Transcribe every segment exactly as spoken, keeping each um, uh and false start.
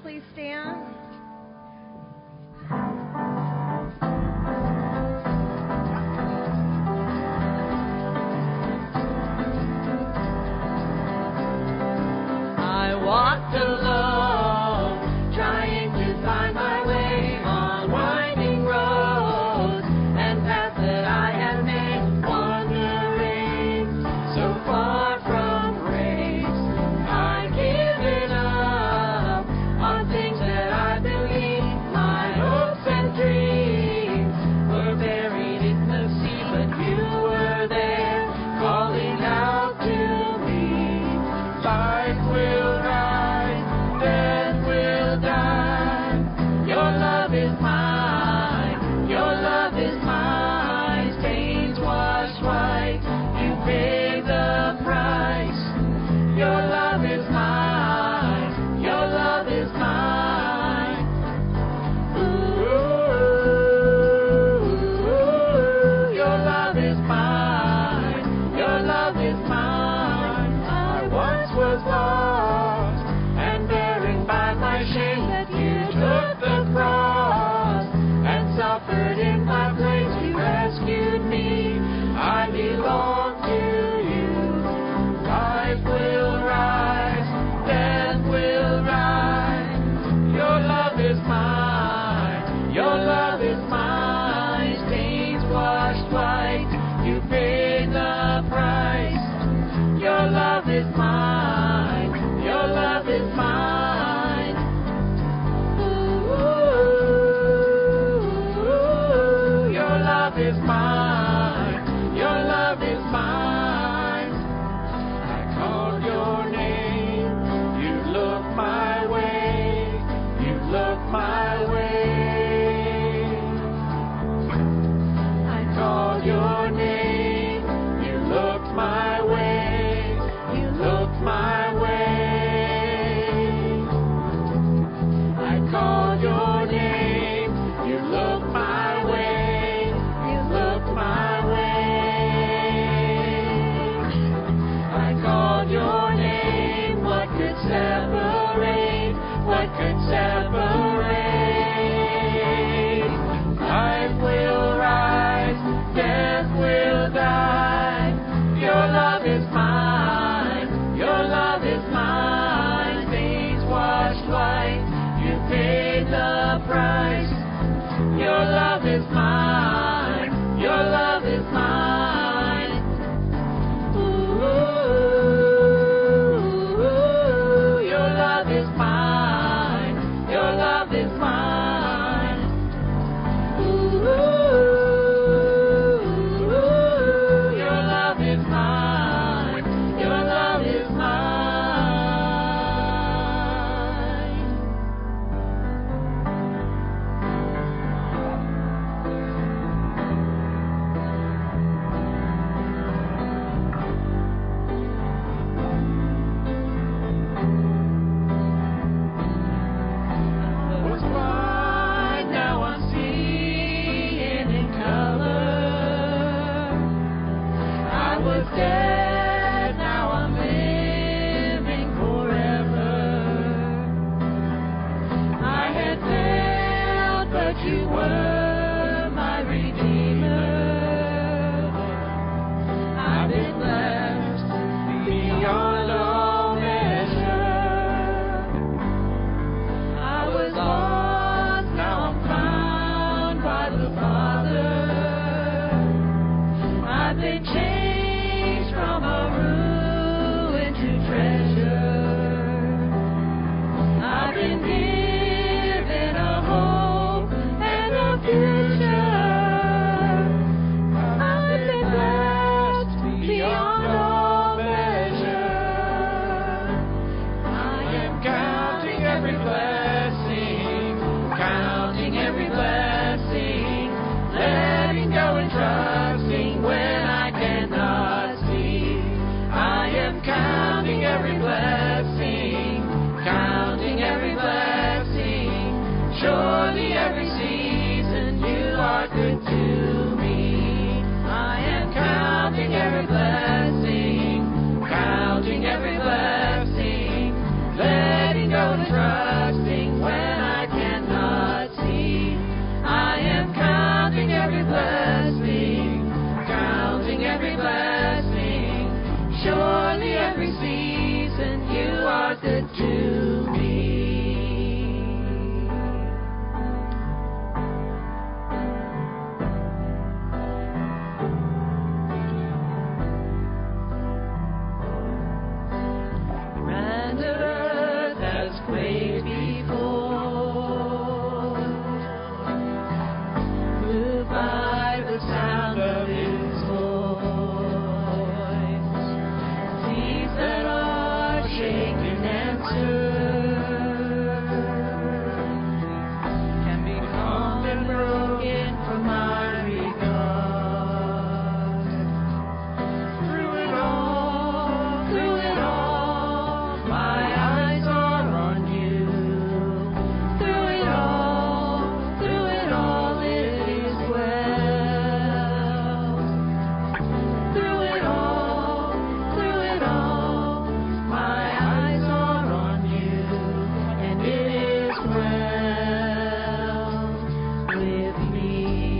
please stand? I walked alone, trying to find my way on winding roads and paths that I had made, wandering so far from grace. I'd given up on things that I believed. My hopes and dreams were buried in the sea, but you were there, calling out to me. Life will rise, death will die. Your love is mine, your love is mine. Stains washed white, you paid the price. Your love is mine, your love is mine. Ooh, your love is mine, your love is mine. I once was lost and buried by my shame, that you took the cross and suffered in my place. You rescued me, I belong to you. Life will rise, death will rise. Your love is mine, your love is mine. Stains washed white, you paid the price. Your love is mine, your love is mine. Ooh, your love is mine, your love is mine. I called your name, you looked my way, you looked my way. I called your name, you looked my way, you looked my way. I called your name, you looked my way, you looked my way. I called your name, what could separate, what could separate? Life will rise, death will die. Your love is mine, your love is mine. Stains washed white, you paid the price. Your love is mine, your love is mine. Ooh, your love is mine, your love is mine. Ooh, your love is mine, your love is mine. I was blind, now I'm seeing in color. I was dead, now I'm living forever. I had failed, but you were my redeemer. I've been blessed beyond all measure. I was lost, now I'm found by the Father. I've been changed from a ruin to treasure. I've been given a hope and a future. I've been blessed beyond all measure. I am counting every blessing, counting every blessing, letting go and trusting when I cannot see. I am counting every blessing, counting every blessing. Surely every season you are good to me. I am counting every blessing, counting every blessing, letting go and trusting to me. Granted earth has quaked before, moved by the sound of his voice. Seas that are shaken and stirred can be calmed and broken from my regard. Through it all, through it all, my eyes are on you. Through it all, through it all, it is well. Through it all, through it all, my eyes are on you, and it is well with me.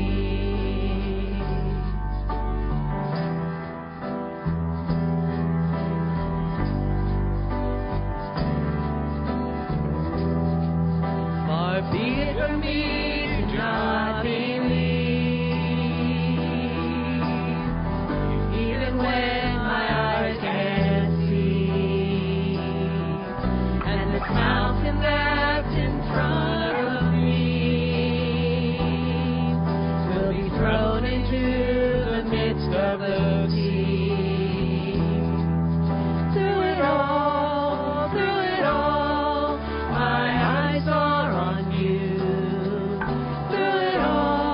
Far be it from me to not believe, even when my eyes can't see, and this mountain that's in front of me will be thrown into the midst of the sea. Through it all, through it all, my eyes are on you. Through it all,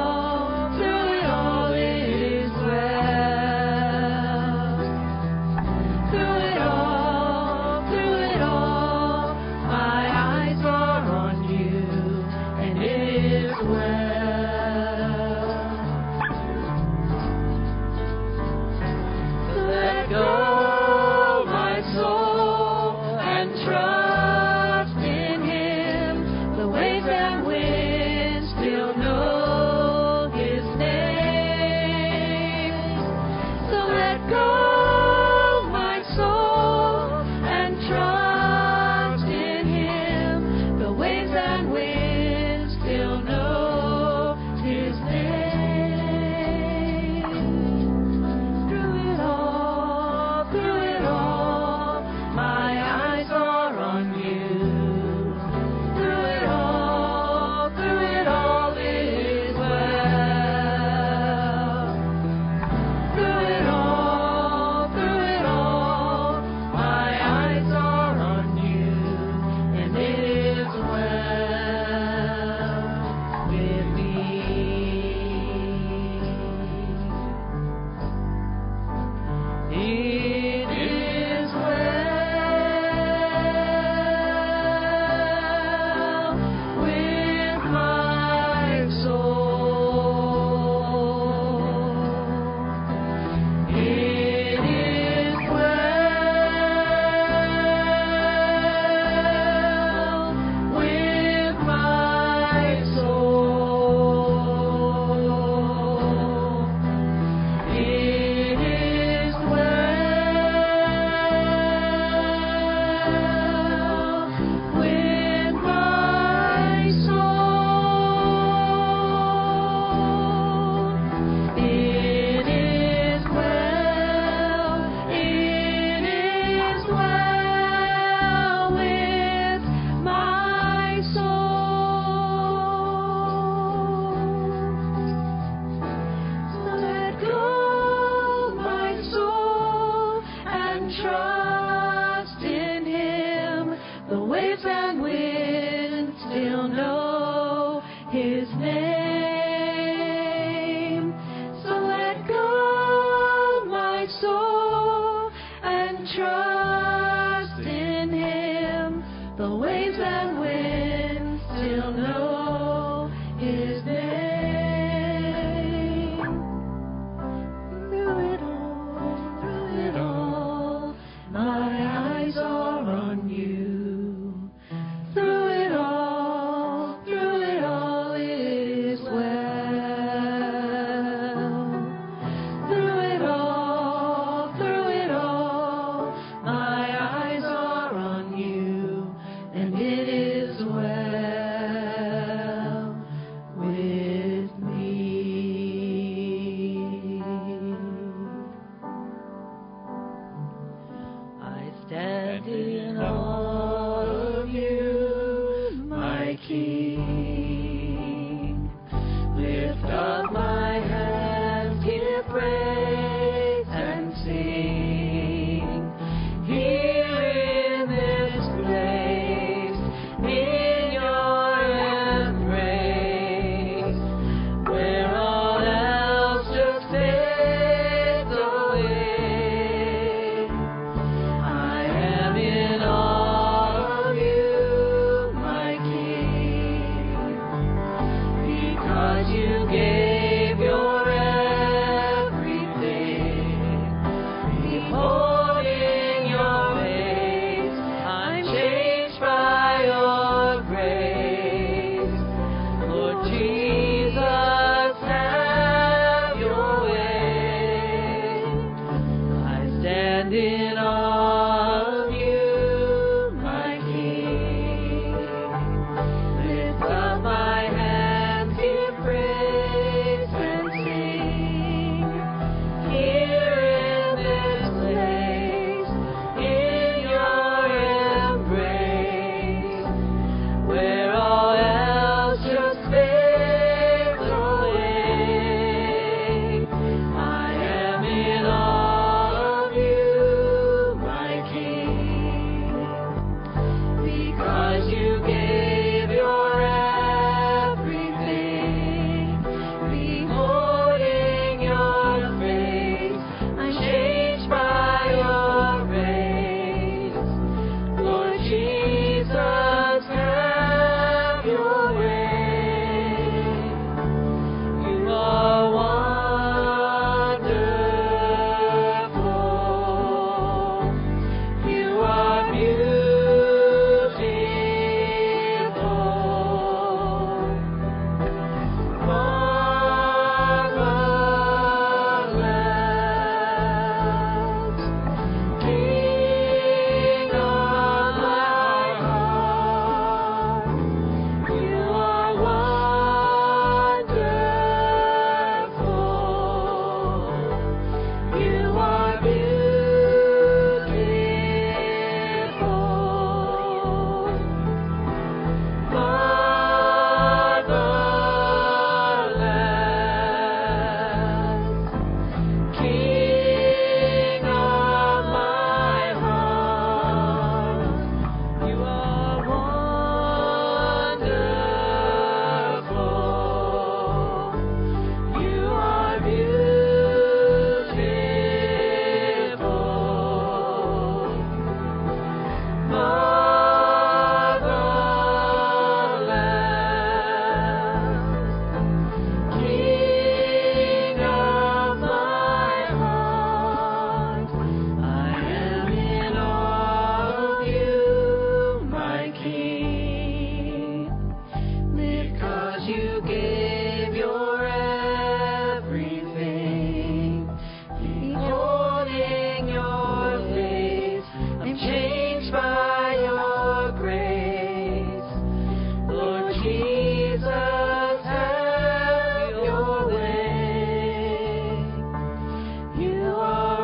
Jesus, have your way. You are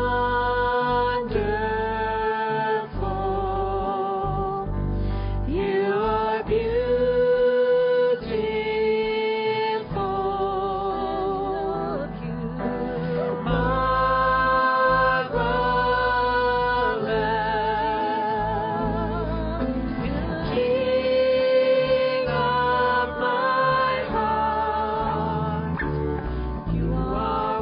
wonderful. You are beautiful. Marvelous. King of my heart. You are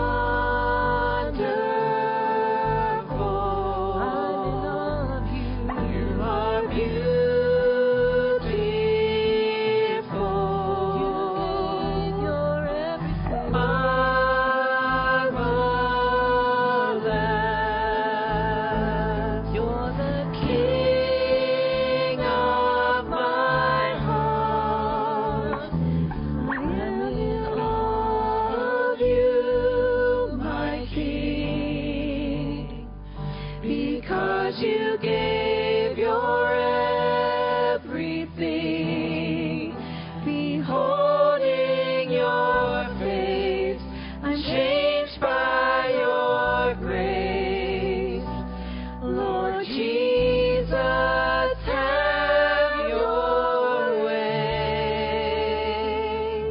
wonderful. I love you. You are beautiful. You gave your everything. Marvelous. You're the King of my heart. I am in awe of you, my King, because you gave your everything. Beholding your face, I'm changed by your grace. Lord Jesus, have your way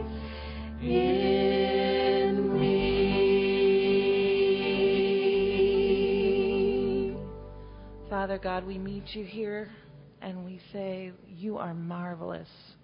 in me. Father God, we meet you here and we say, you are marvelous.